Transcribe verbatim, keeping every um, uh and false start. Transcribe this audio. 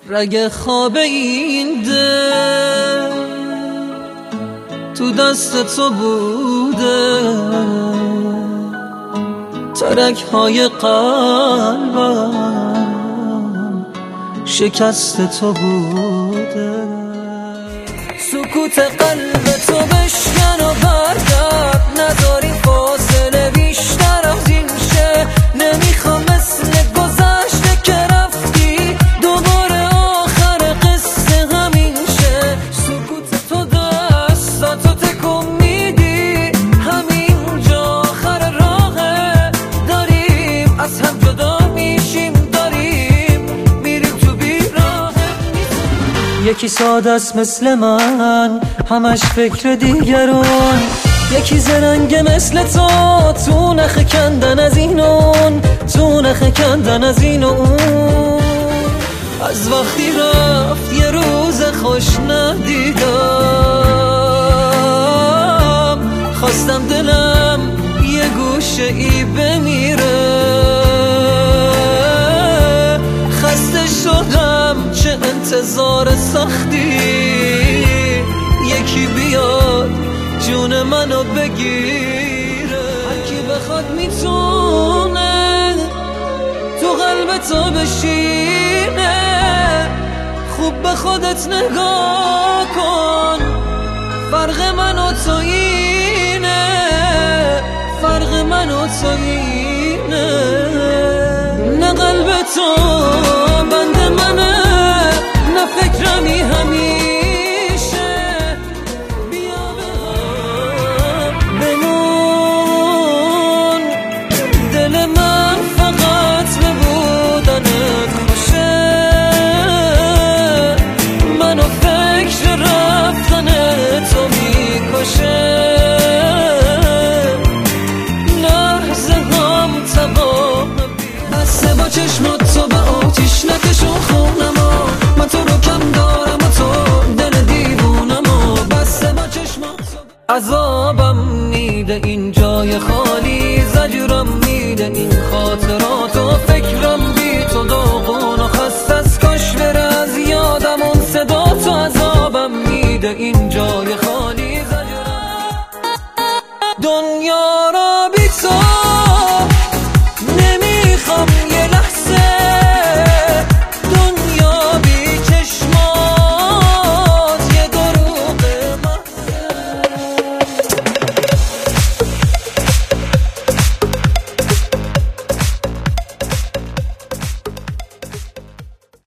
رگ خواب این دل تو دست تو بوده، ترک های قلبم شکست تو بوده. سکوت قلب تو بشکن و برگرد، نداری فاصله بیشتر از این شه. نمیخوام مثل گذشته که رفتی دوباره آخر قصه همین شه. سکوت تو دستاتو تکون میدی، همینجا آخر راهه. داریم از هم جدا میشیم، داریم میریم تو بیراه. یکی ساده است مثل من، همش فکر دیگرون. یکی زرنگ مثل تو، تو نخ کندن از این اون، تو نخ کندن از این اون. از وقتی رفت یه روز خوش ندیدم، خواستم دلم یه گوشه ای بمیره. خسته شدم چه انتظار سختی، یکی بیاد جون منو بگیره. هرکی بخواد میتونه تو قلب تو بشینه. خوب به خودت نگاه کن، فرق من و تو اینه، فرق من و تو اینه. نه قلب تو بند منه، نه فکرمی همیشه. بسته با چشمات تو به آتیش نکشون خونمو، من تو رو کم دارم و تو دل دیوونمو. بسته با چشمات تو عذابم میده این جای خالی، زجرم میده این خاطرات و فکرم بی تو داغون و خسته از کاش بره از یادم اون صدا تو. عذابم میده این جای